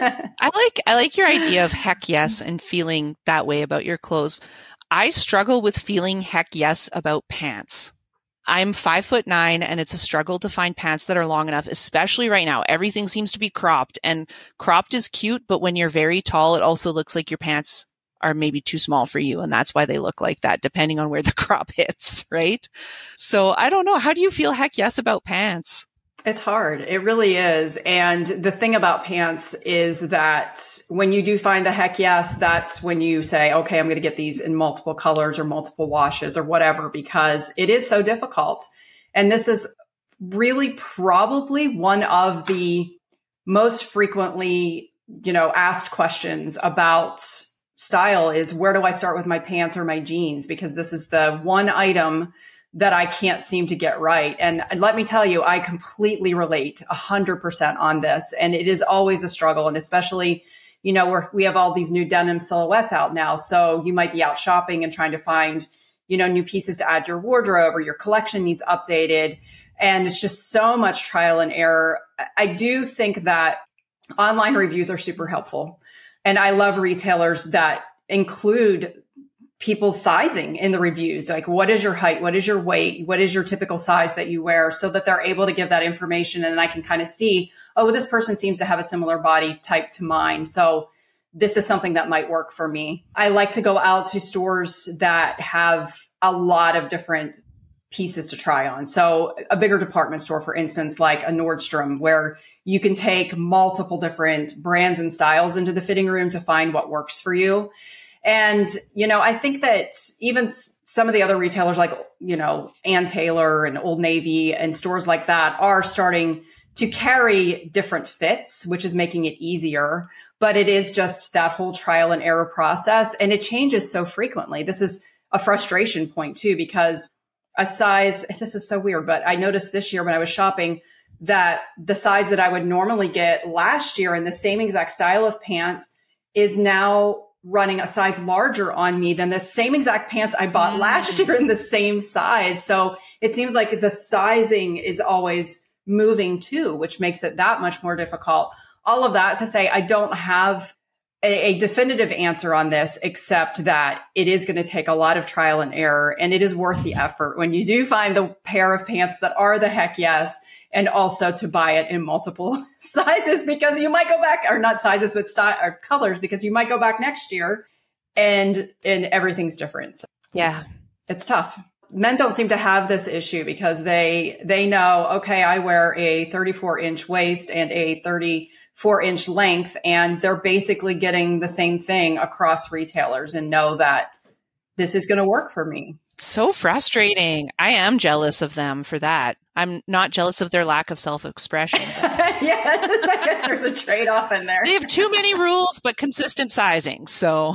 I like I like your idea of heck yes and feeling that way about your clothes. I struggle with feeling heck yes about pants. I'm five foot nine and it's a struggle to find pants that are long enough, especially right now. Everything seems to be cropped, and cropped is cute, but when you're very tall, it also looks like your pants are maybe too small for you. And that's why they look like that, depending on where the crop hits, right? So I don't know. How do you feel heck yes about pants? It's hard. It really is. And the thing about pants is that when you do find the heck yes, that's when you say, okay, I'm going to get these in multiple colors or multiple washes or whatever, because it is so difficult. And this is really probably one of the most frequently, you know, asked questions about style is, where do I start with my pants or my jeans? Because this is the one item that I can't seem to get right. And let me tell you, I completely relate a hundred percent on this. And it is always a struggle. And especially, you know, we're, we have all these new denim silhouettes out now. So you might be out shopping and trying to find, you know, new pieces to add to your wardrobe, or your collection needs updated. And it's just so much trial and error. I do think that online reviews are super helpful. And I love retailers that include people's sizing in the reviews. Like, what is your height? What is your weight? What is your typical size that you wear? So that they're able to give that information. And I can kind of see, oh, this person seems to have a similar body type to mine. So this is something that might work for me. I like to go out to stores that have a lot of different pieces to try on. So a bigger department store, for instance, like a Nordstrom, where you can take multiple different brands and styles into the fitting room to find what works for you. And, you know, I think that even some of the other retailers like, you know, Ann Taylor and Old Navy and stores like that are starting to carry different fits, which is making it easier. But it is just that whole trial and error process. And it changes so frequently. This is a frustration point too, because a size, this is so weird, but I noticed this year when I was shopping that the size that I would normally get last year in the same exact style of pants is now running a size larger on me than the same exact pants I bought mm. last year in the same size. So it seems like the sizing is always moving too, which makes it that much more difficult. All of that to say, I don't have a, a definitive answer on this, except that it is going to take a lot of trial and error, and it is worth the effort when you do find the pair of pants that are the heck yes. And also to buy it in multiple sizes, because you might go back, or not sizes, but style or colors, because you might go back next year and, and everything's different. So yeah, it's tough. Men don't seem to have this issue because they, they know, okay, I wear a thirty-four inch waist and a thirty-four inch length, and they're basically getting the same thing across retailers and know that this is going to work for me. So frustrating. I am jealous of them for that. I'm not jealous of their lack of self-expression. Yeah, I guess there's a trade-off in there. They have too many rules, but consistent sizing. So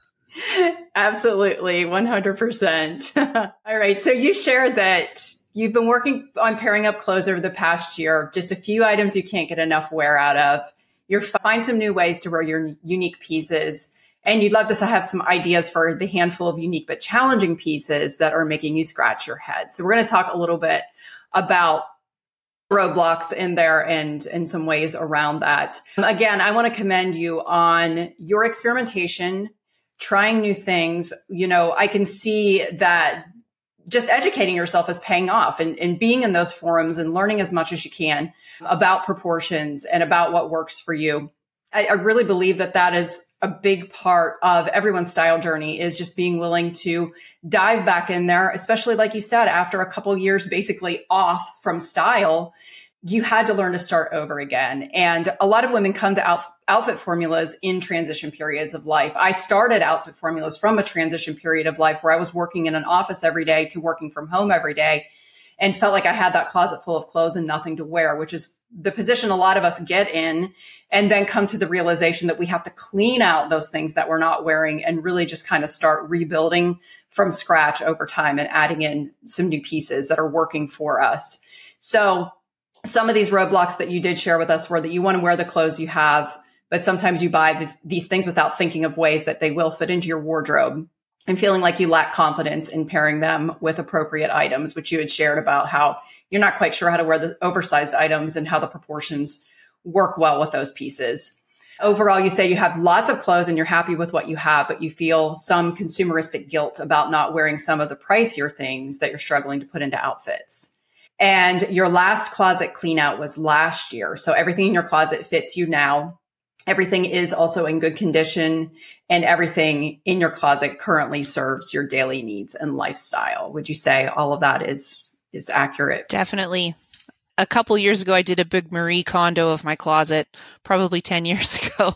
absolutely, one hundred percent. All right. So you shared that you've been working on pairing up clothes over the past year, just a few items you can't get enough wear out of. You're find some new ways to wear your unique pieces. And you'd love to have some ideas for the handful of unique but challenging pieces that are making you scratch your head. So we're going to talk a little bit about roadblocks in there and, and some ways around that. Again, I want to commend you on your experimentation, trying new things. You know, I can see that just educating yourself is paying off, and, and being in those forums and learning as much as you can about proportions and about what works for you. I, I really believe that that is a big part of everyone's style journey, is just being willing to dive back in there, especially like you said, after a couple years basically off from style, you had to learn to start over again. And a lot of women come to outf- outfit formulas in transition periods of life. I started outfit formulas from a transition period of life where I was working in an office every day to working from home every day, and felt like I had that closet full of clothes and nothing to wear, which is the position a lot of us get in, and then come to the realization that we have to clean out those things that we're not wearing and really just kind of start rebuilding from scratch over time and adding in some new pieces that are working for us. So some of these roadblocks that you did share with us were that you want to wear the clothes you have, but sometimes you buy th- these things without thinking of ways that they will fit into your wardrobe, and feeling like you lack confidence in pairing them with appropriate items, which you had shared about how you're not quite sure how to wear the oversized items and how the proportions work well with those pieces. Overall, you say you have lots of clothes and you're happy with what you have, but you feel some consumeristic guilt about not wearing some of the pricier things that you're struggling to put into outfits. And your last closet clean out was last year. So everything in your closet fits you now. Everything is also in good condition, and everything in your closet currently serves your daily needs and lifestyle. Would you say all of that is is accurate? Definitely. A couple years ago, I did a big Marie Kondo of my closet, probably ten years ago,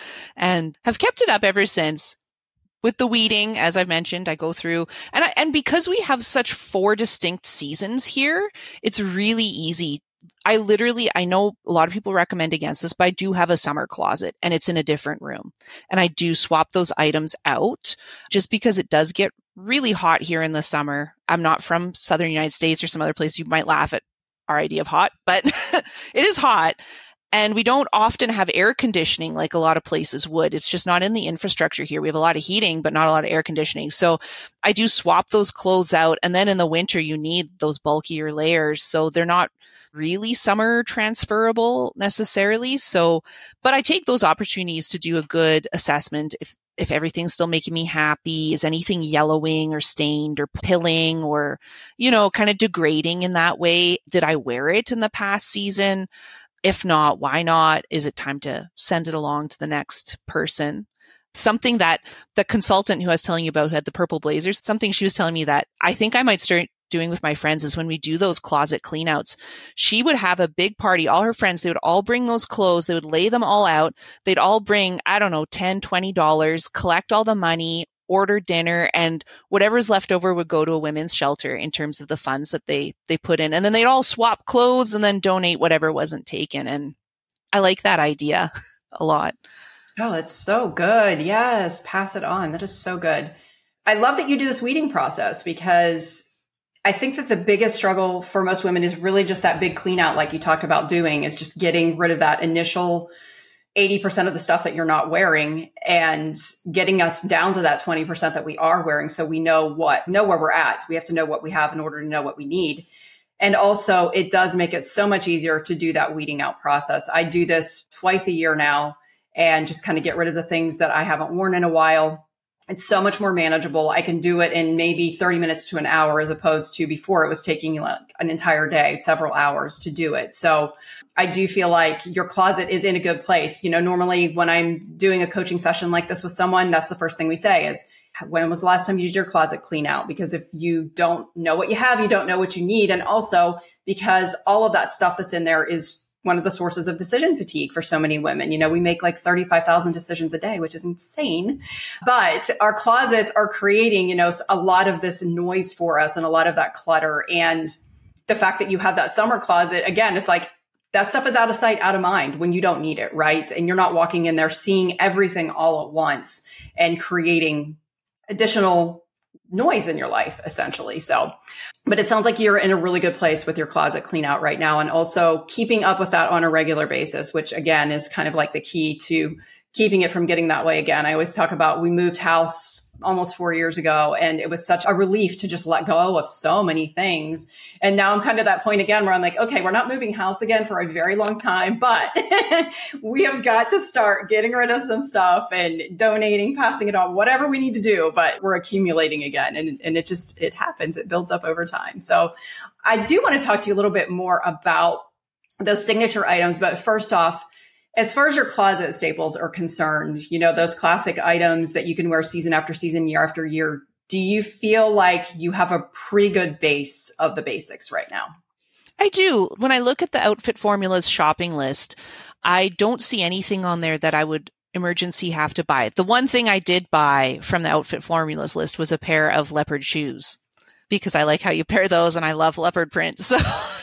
and have kept it up ever since. With the weeding, as I've mentioned, I go through, and I, and because we have such four distinct seasons here, it's really easy. I literally, I know a lot of people recommend against this, but I do have a summer closet and it's in a different room. And I do swap those items out just because it does get really hot here in the summer. I'm not from Southern United States or some other place. You might laugh at our idea of hot, but it is hot. And we don't often have air conditioning like a lot of places would. It's just not in the infrastructure here. We have a lot of heating, but not a lot of air conditioning. So I do swap those clothes out. And then in the winter, you need those bulkier layers. So they're not really summer transferable necessarily. So, but I take those opportunities to do a good assessment. If, if everything's still making me happy, is anything yellowing or stained or pilling or, you know, kind of degrading in that way? Did I wear it in the past season? If not, why not? Is it time to send it along to the next person? Something that the consultant who I was telling you about who had the purple blazers, something she was telling me that I think I might start doing with my friends is when we do those closet cleanouts, she would have a big party. All her friends, they would all bring those clothes. They would lay them all out. They'd all bring, I don't know, ten dollars, twenty dollars, collect all the money, order dinner, and whatever's left over would go to a women's shelter in terms of the funds that they, they put in. And then they'd all swap clothes and then donate whatever wasn't taken. And I like that idea a lot. Oh, it's so good. Yes. Pass it on. That is so good. I love that you do this weeding process because I think that the biggest struggle for most women is really just that big clean out, like you talked about doing, is just getting rid of that initial eighty percent of the stuff that you're not wearing and getting us down to that twenty percent that we are wearing. So we know what, know where we're at. So we have to know what we have in order to know what we need. And also it does make it so much easier to do that weeding out process. I do this twice a year now and just kind of get rid of the things that I haven't worn in a while. It's so much more manageable. I can do it in maybe thirty minutes to an hour, as opposed to before it was taking like an entire day, several hours to do it. So I do feel like your closet is in a good place. You know, normally when I'm doing a coaching session like this with someone, that's the first thing we say is, when was the last time you did your closet clean out? Because if you don't know what you have, you don't know what you need. And also because all of that stuff that's in there is one of the sources of decision fatigue for so many women. You know, we make like thirty-five thousand decisions a day, which is insane. But our closets are creating, you know, a lot of this noise for us and a lot of that clutter. And the fact that you have that summer closet, again, it's like that stuff is out of sight, out of mind when you don't need it, right? And you're not walking in there seeing everything all at once and creating additional noise in your life, essentially. So, but it sounds like you're in a really good place with your closet clean out right now, and also keeping up with that on a regular basis, which again is kind of like the key to keeping it from getting that way again. I always talk about, we moved house almost four years ago, and it was such a relief to just let go of so many things. And now I'm kind of at that point again where I'm like, okay, we're not moving house again for a very long time, but we have got to start getting rid of some stuff and donating, passing it on, whatever we need to do, but we're accumulating again. And, and it just, it happens. It builds up over time. So I do want to talk to you a little bit more about those signature items. But first off, as far as your closet staples are concerned, you know, those classic items that you can wear season after season, year after year, do you feel like you have a pretty good base of the basics right now? I do. When I look at the Outfit Formulas shopping list, I don't see anything on there that I would emergency have to buy. The one thing I did buy from the Outfit Formulas list was a pair of leopard shoes, because I like how you pair those and I love leopard print. So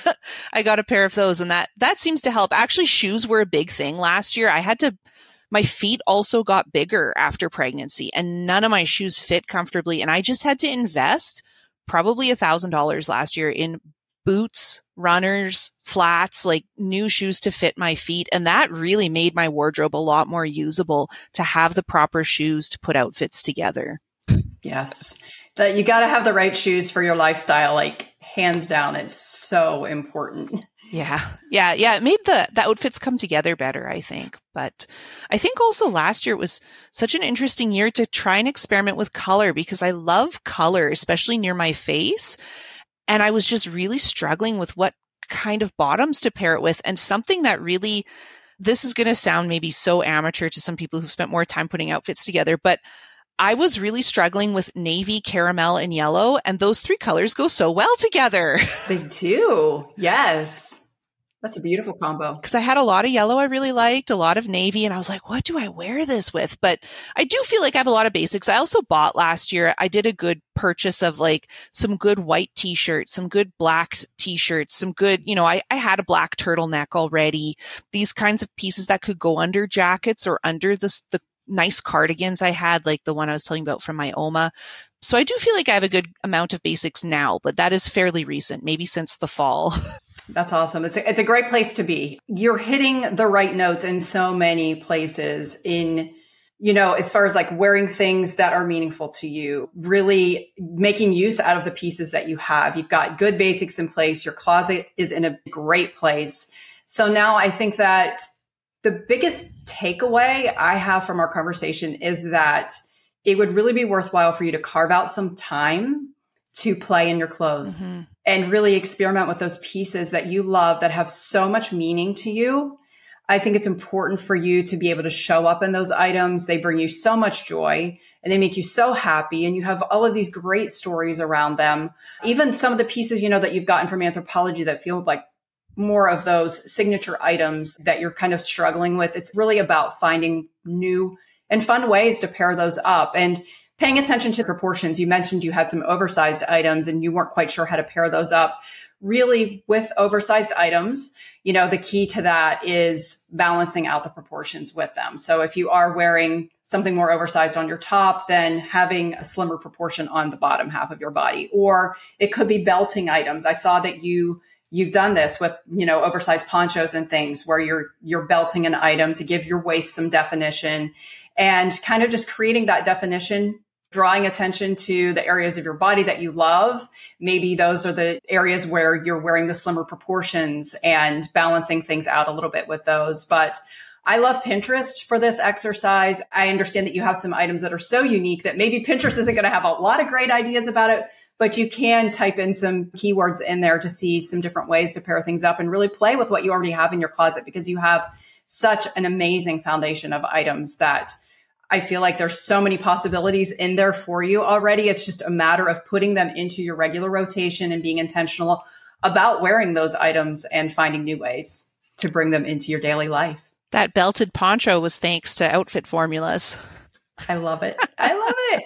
I got a pair of those, and that, that seems to help. Actually, shoes were a big thing last year. I had to, my feet also got bigger after pregnancy, and none of my shoes fit comfortably. And I just had to invest probably a thousand dollars last year in boots, runners, flats, like new shoes to fit my feet. And that really made my wardrobe a lot more usable to have the proper shoes to put outfits together. Yes. That you got to have the right shoes for your lifestyle. Like hands down, it's so important. Yeah. Yeah. Yeah. It made the, the outfits come together better, I think. But I think also last year it was such an interesting year to try and experiment with color, because I love color, especially near my face. And I was just really struggling with what kind of bottoms to pair it with. And something that really, this is going to sound maybe so amateur to some people who've spent more time putting outfits together, but I was really struggling with navy, caramel, and yellow. And those three colors go so well together. They do. Yes. That's a beautiful combo. Because I had a lot of yellow I really liked, a lot of navy, and I was like, what do I wear this with? But I do feel like I have a lot of basics. I also bought last year, I did a good purchase of like some good white t-shirts, some good black t-shirts, some good, you know, I, I had a black turtleneck already. These kinds of pieces that could go under jackets or under the, the nice cardigans I had, like the one I was telling you about from my Oma. So I do feel like I have a good amount of basics now, but that is fairly recent, maybe since the fall. That's awesome. It's a, it's a great place to be. You're hitting the right notes in so many places in, you know, as far as like wearing things that are meaningful to you, really making use out of the pieces that you have. You've got good basics in place. Your closet is in a great place. So now I think that the biggest takeaway I have from our conversation is that it would really be worthwhile for you to carve out some time to play in your clothes. Mm-hmm. And really experiment with those pieces that you love that have so much meaning to you. I think it's important for you to be able to show up in those items. They bring you so much joy and they make you so happy. And you have all of these great stories around them. Even some of the pieces, you know, that you've gotten from Anthropologie that feel like more of those signature items that you're kind of struggling with. It's really about finding new and fun ways to pair those up. And paying attention to proportions. You mentioned you had some oversized items and you weren't quite sure how to pair those up. Really, with oversized items, you know, the key to that is balancing out the proportions with them. So if you are wearing something more oversized on your top, then having a slimmer proportion on the bottom half of your body. Or it could be belting items. I saw that you You've done this with, you know, oversized ponchos and things where you're you're belting an item to give your waist some definition and kind of just creating that definition, drawing attention to the areas of your body that you love. Maybe those are the areas where you're wearing the slimmer proportions and balancing things out a little bit with those. But I love Pinterest for this exercise. I understand that you have some items that are so unique that maybe Pinterest isn't going to have a lot of great ideas about it, but you can type in some keywords in there to see some different ways to pair things up and really play with what you already have in your closet, because you have such an amazing foundation of items that I feel like there's so many possibilities in there for you already. It's just a matter of putting them into your regular rotation and being intentional about wearing those items and finding new ways to bring them into your daily life. That belted poncho was thanks to Outfit Formulas. I love it. I love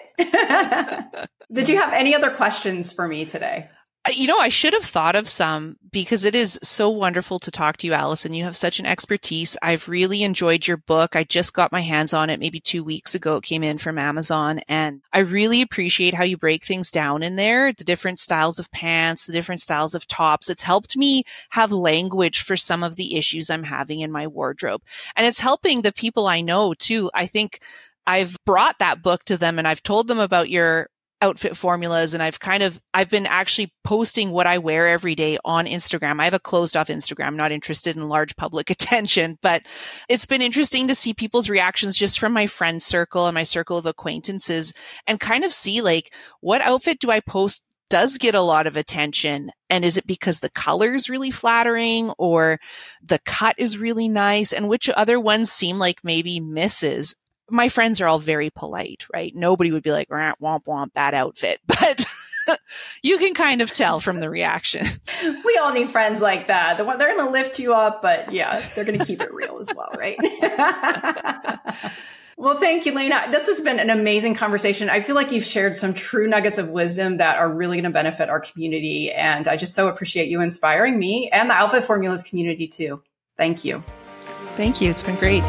it. Did you have any other questions for me today? You know, I should have thought of some, because it is so wonderful to talk to you, Allison. You have such an expertise. I've really enjoyed your book. I just got my hands on it maybe two weeks ago. It came in from Amazon, and I really appreciate how you break things down in there, the different styles of pants, the different styles of tops. It's helped me have language for some of the issues I'm having in my wardrobe. And it's helping the people I know too. I think I've brought that book to them and I've told them about your Outfit Formulas, and I've kind of, I've been actually posting what I wear every day on Instagram. I have a closed off Instagram, I'm not interested in large public attention, but it's been interesting to see people's reactions just from my friend circle and my circle of acquaintances, and kind of see like, what outfit do I post does get a lot of attention? And is it because the color is really flattering or the cut is really nice? And which other ones seem like maybe misses? My friends are all very polite, right? Nobody would be like, womp, womp, bad outfit. But you can kind of tell from the reaction. We all need friends like that. The one, they're going to lift you up, but yeah, they're going to keep it real as well, right? Well, thank you, Lena. This has been an amazing conversation. I feel like you've shared some true nuggets of wisdom that are really going to benefit our community. And I just so appreciate you inspiring me and the Outfit Formulas community too. Thank you. Thank you. It's been great.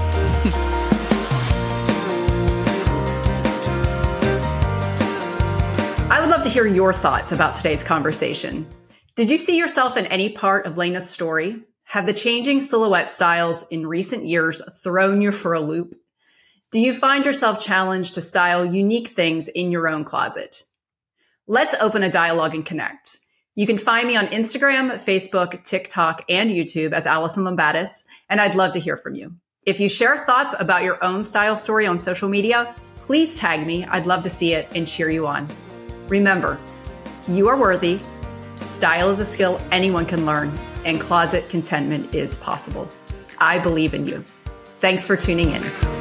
I would love to hear your thoughts about today's conversation. Did you see yourself in any part of Lena's story? Have the changing silhouette styles in recent years thrown you for a loop? Do you find yourself challenged to style unique things in your own closet? Let's open a dialogue and connect. You can find me on Instagram, Facebook, TikTok, and YouTube as Allison Lombatis, and I'd love to hear from you. If you share thoughts about your own style story on social media, please tag me. I'd love to see it and cheer you on. Remember, you are worthy. Style is a skill anyone can learn, and closet contentment is possible. I believe in you. Thanks for tuning in.